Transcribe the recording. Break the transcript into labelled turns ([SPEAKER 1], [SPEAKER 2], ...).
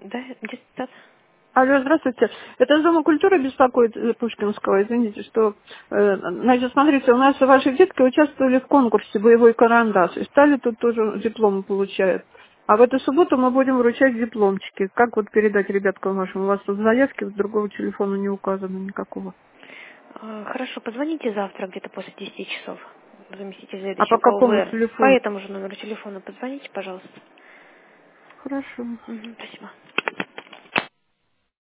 [SPEAKER 1] Да, депутат.
[SPEAKER 2] Алло, здравствуйте. Это из Дома культуры беспокоит Пушкинского, извините, что... значит, смотрите, у нас ваши детки участвовали в конкурсе «Боевой карандаш» и стали тут тоже дипломы получают. А в эту субботу мы будем вручать дипломчики. Как вот передать ребяткам вашим? У вас тут заявки, с другого телефона не указано никакого.
[SPEAKER 1] Хорошо, позвоните завтра где-то после 10 часов. Заместитель
[SPEAKER 2] А по
[SPEAKER 1] заведующего
[SPEAKER 2] какому
[SPEAKER 1] ОВР. По
[SPEAKER 2] телефону?
[SPEAKER 1] этому же номеру телефона позвоните, пожалуйста.
[SPEAKER 2] Хорошо.
[SPEAKER 1] Спасибо.